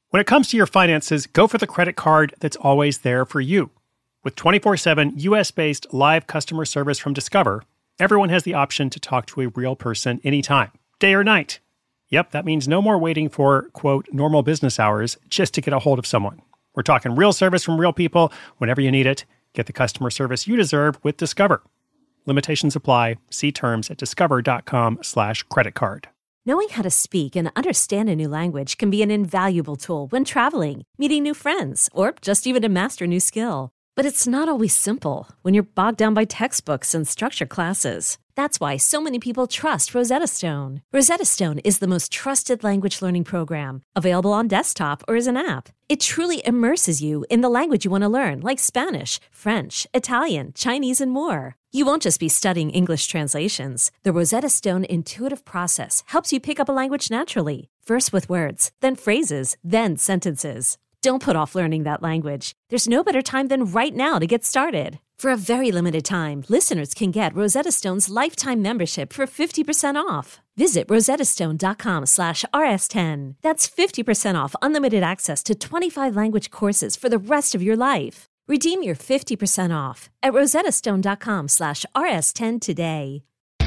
When it comes to your finances, go for the credit card that's always there for you. With 24/7 US-based live customer service from Discover, everyone has the option to talk to a real person anytime, day or night. Yep, that means no more waiting for, quote, normal business hours just to get a hold of someone. We're talking real service from real people whenever you need it. Get the customer service you deserve with Discover. Limitations apply. See terms at discover.com/creditcard. Knowing how to speak and understand a new language can be an invaluable tool when traveling, meeting new friends, or just even to master a new skill. But it's not always simple when you're bogged down by textbooks and structured classes. That's why so many people trust Rosetta Stone. Rosetta Stone is the most trusted language learning program, available on desktop or as an app. It truly immerses you in the language you want to learn, like Spanish, French, Italian, Chinese, and more. You won't just be studying English translations. The Rosetta Stone intuitive process helps you pick up a language naturally, first with words, then phrases, then sentences. Don't put off learning that language. There's no better time than right now to get started. For a very limited time, listeners can get Rosetta Stone's lifetime membership for 50% off. Visit rosettastone.com/rs10. That's 50% off unlimited access to 25 language courses for the rest of your life. Redeem your 50% off at rosettastone.com/rs10 today.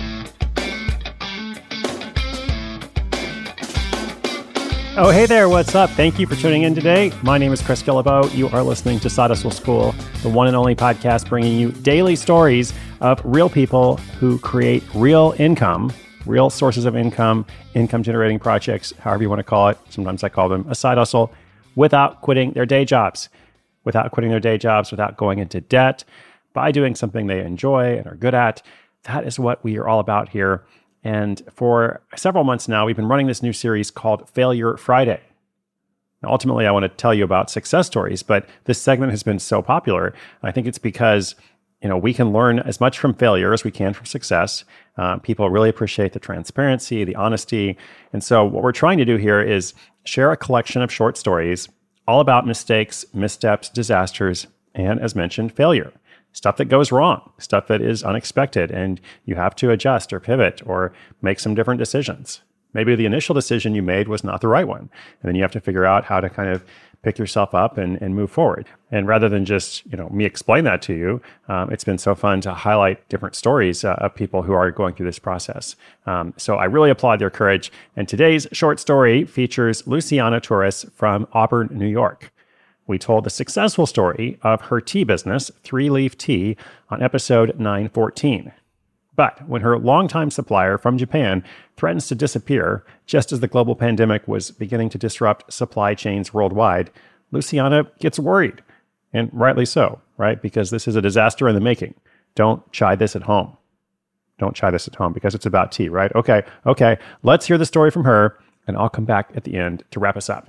Oh, hey there, what's up? Thank you for tuning in today. My name is Chris Guillebeau. You are listening to Side Hustle School, the one and only podcast bringing you daily stories of real people who create real income, real sources of income, income-generating projects, however you want to call it. Sometimes I call them a side hustle, without quitting their day jobs, without going into debt, by doing something they enjoy and are good at. That is what we are all about here. And for several months now, we've been running this new series called Failure Friday. Now, ultimately, I want to tell you about success stories, but this segment has been so popular. I think it's because, we can learn as much from failure as we can from success. People really appreciate the transparency, the honesty. And so what we're trying to do here is share a collection of short stories all about mistakes, missteps, disasters, and, as mentioned, failure. Stuff that goes wrong, stuff that is unexpected, and you have to adjust or pivot or make some different decisions. Maybe the initial decision you made was not the right one, and then you have to figure out how to kind of pick yourself up and move forward. And rather than just me explain that to you, it's been so fun to highlight different stories of people who are going through this process. So I really applaud their courage. And today's short story features Luciana Torres from Auburn, New York. We told the successful story of her tea business, 3 Leaf Tea, on episode 914. But when her longtime supplier from Japan threatens to disappear just as the global pandemic was beginning to disrupt supply chains worldwide, Luciana gets worried. And rightly so, right? Because this is a disaster in the making. Don't try this at home. Don't try this at home because it's about tea, right? Okay. Let's hear the story from her, and I'll come back at the end to wrap us up.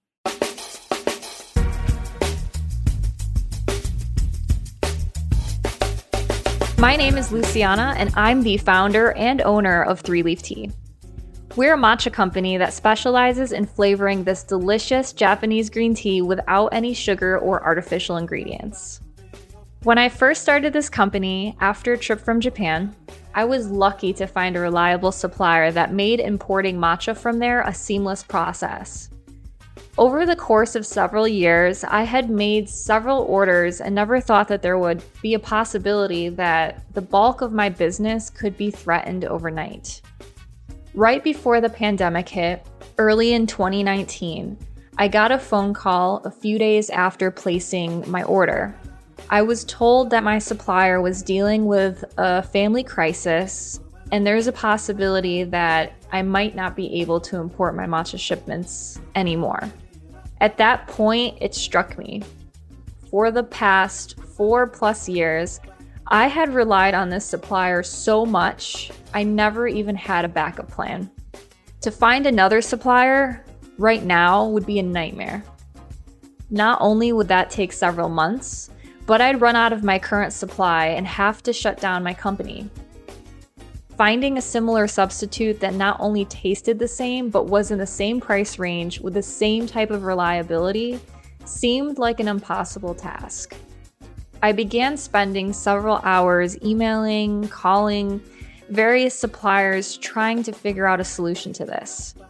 My name is Luciana, and I'm the founder and owner of 3 Leaf Tea. We're a matcha company that specializes in flavoring this delicious Japanese green tea without any sugar or artificial ingredients. When I first started this company after a trip from Japan, I was lucky to find a reliable supplier that made importing matcha from there a seamless process. Over the course of several years, I had made several orders and never thought that there would be a possibility that the bulk of my business could be threatened overnight. Right before the pandemic hit, early in 2019, I got a phone call a few days after placing my order. I was told that my supplier was dealing with a family crisis, and there's a possibility that I might not be able to import my matcha shipments anymore. At that point, it struck me. For the past 4+ years, I had relied on this supplier so much, I never even had a backup plan. To find another supplier right now would be a nightmare. Not only would that take several months, but I'd run out of my current supply and have to shut down my company. Finding a similar substitute that not only tasted the same, but was in the same price range with the same type of reliability seemed like an impossible task. I began spending several hours emailing, calling various suppliers, trying to figure out a solution to this.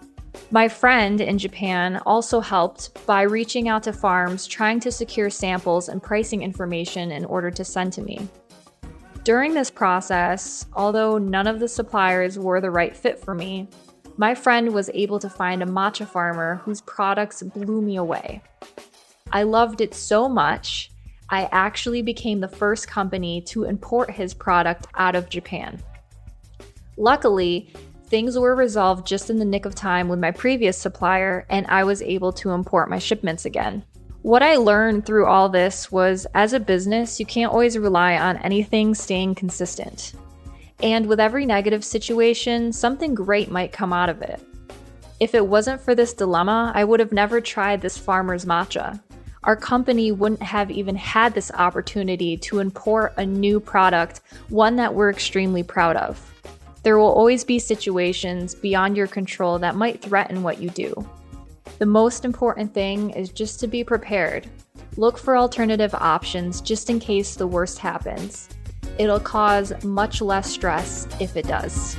My friend in Japan also helped by reaching out to farms, trying to secure samples and pricing information in order to send to me. During this process, although none of the suppliers were the right fit for me, my friend was able to find a matcha farmer whose products blew me away. I loved it so much, I actually became the first company to import his product out of Japan. Luckily, things were resolved just in the nick of time with my previous supplier, and I was able to import my shipments again. What I learned through all this was, as a business, you can't always rely on anything staying consistent. And with every negative situation, something great might come out of it. If it wasn't for this dilemma, I would have never tried this farmer's matcha. Our company wouldn't have even had this opportunity to import a new product, one that we're extremely proud of. There will always be situations beyond your control that might threaten what you do. The most important thing is just to be prepared. Look for alternative options just in case the worst happens. It'll cause much less stress if it does.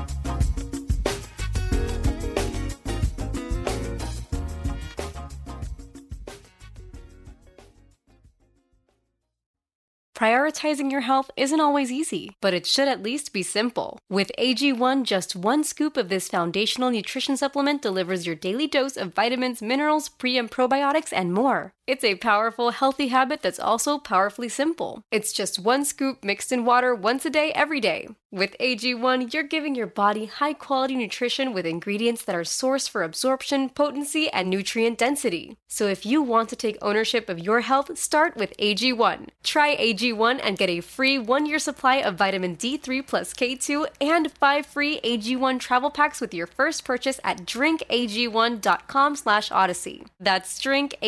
Prioritizing your health isn't always easy, but it should at least be simple. With AG1, just one scoop of this foundational nutrition supplement delivers your daily dose of vitamins, minerals, pre- and probiotics, and more. It's a powerful, healthy habit that's also powerfully simple. It's just one scoop mixed in water once a day, every day. With AG1, you're giving your body high-quality nutrition with ingredients that are sourced for absorption, potency, and nutrient density. So if you want to take ownership of your health, start with AG1. Try AG1 and get a free 1-year supply of vitamin D3 plus K2 and 5 free AG1 travel packs with your first purchase at drinkag1.com/odyssey. That's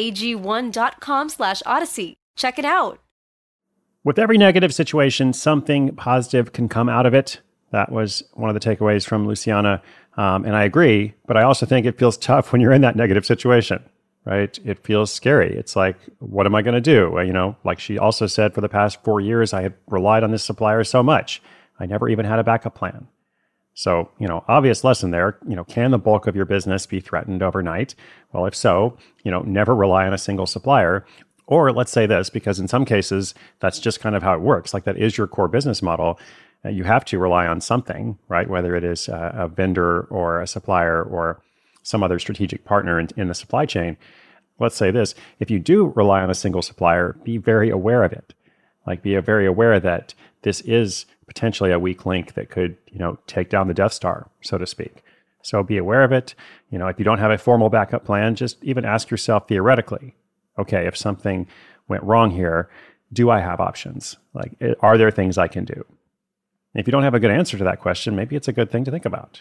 drinkag1.com/odyssey. Check it out. With every negative situation, something positive can come out of it. That was one of the takeaways from Luciana. And I agree, but I also think it feels tough when you're in that negative situation, right? It feels scary. It's like, what am I going to do? Like she also said, for the past 4 years, I had relied on this supplier so much. I never even had a backup plan. So, obvious lesson there, can the bulk of your business be threatened overnight? Well, if so, never rely on a single supplier. Or let's say this, because in some cases, that's just kind of how it works. Like that is your core business model. You have to rely on something, right? Whether it is a vendor or a supplier or some other strategic partner in the supply chain. Let's say this, if you do rely on a single supplier, be very aware of it. Like be very aware that this is potentially a weak link that could, take down the Death Star, so to speak. So be aware of it. If you don't have a formal backup plan, just even ask yourself theoretically, okay, if something went wrong here, do I have options? Like, are there things I can do? If you don't have a good answer to that question, maybe it's a good thing to think about.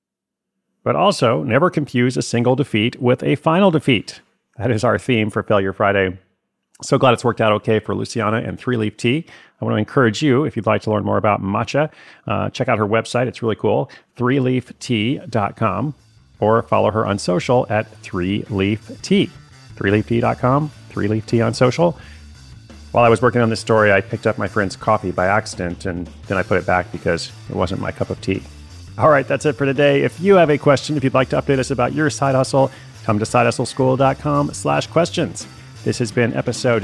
But also, never confuse a single defeat with a final defeat. That is our theme for Failure Friday. So glad it's worked out okay for Luciana and 3-Leaf Tea. I want to encourage you, if you'd like to learn more about matcha, check out her website. It's really cool, 3leaftea.com, or follow her on social at 3leaftea. 3leaftea.com, 3Leaf Tea on social. While I was working on this story, I picked up my friend's coffee by accident, and then I put it back because it wasn't my cup of tea. All right, that's it for today. If you have a question, if you'd like to update us about your side hustle, come to sidehustleschool.com/questions. This has been episode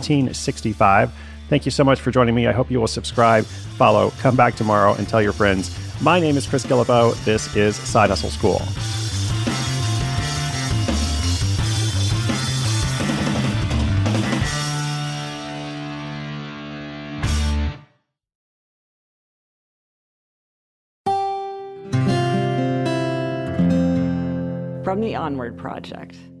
1665. Thank you so much for joining me. I hope you will subscribe, follow, come back tomorrow, and tell your friends. My name is Chris Guillebeau. This is Side Hustle School. From the Onward Project.